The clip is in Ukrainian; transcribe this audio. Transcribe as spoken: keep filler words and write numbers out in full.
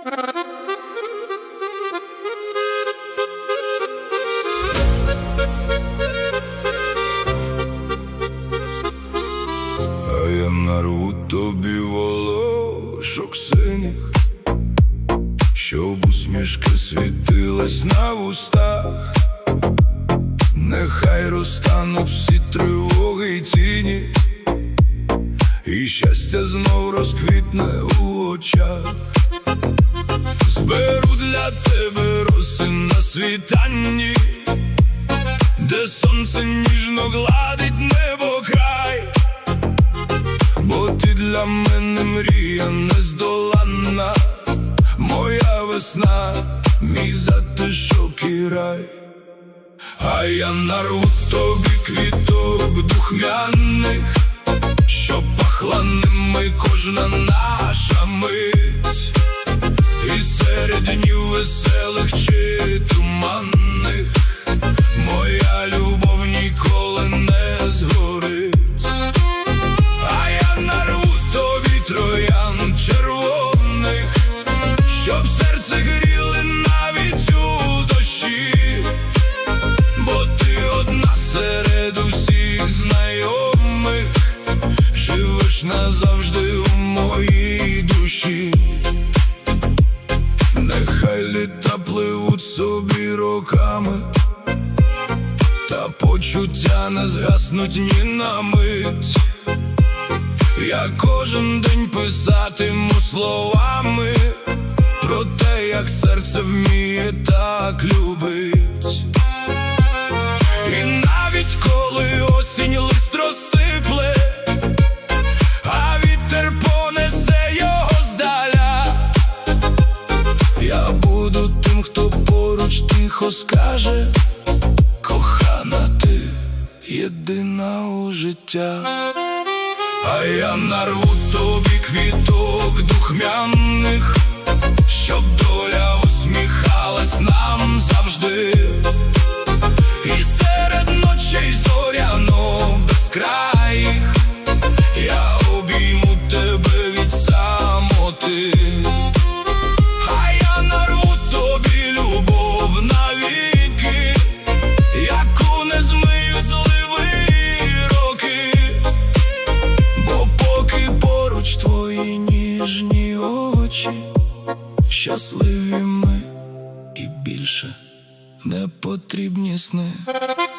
А я нарву тобі волошок синіх, щоб усмішка світилась на вустах. Нехай розтануть всі тривоги й тіні, і щастя знов розквітне у очах. Зберу для тебе роси на світанні, де сонце ніжно гладить небо край. Бо ти для мене мрія нездоланна, моя весна, мій затишок і рай. А я нарву тобі квіток духмяних, щоб пахла ними кожна наша мить. І серед днів веселих чи туманних моя любов ніколи не згорить. А я нарву тобі троян червоних, щоб серце гріли навіть у дощі. Бо ти одна серед усіх знайомих, живеш назавжди у моїй душі. Нехай літа пливуть собі роками, та почуття не згаснуть ні на мить. Я кожен день писатиму словами про те, як серце вміє так любить. І навіть коли осінь лист розсипле, а вітер понесе його здаля, я буду тим, хто поруч тихо скаже: кохана, ти єдина у життя. А я нарву тобі квіток духмяних, щоб доля усміхалась нам завжди. І серед ночей зоряно безкраїх я обійму тебе від самоти. А я нарву тобі любов навіки, яку не змиють зливи роки. Бо поки поруч твої ніжні очі, щасливі ми, і більше не потрібні сни.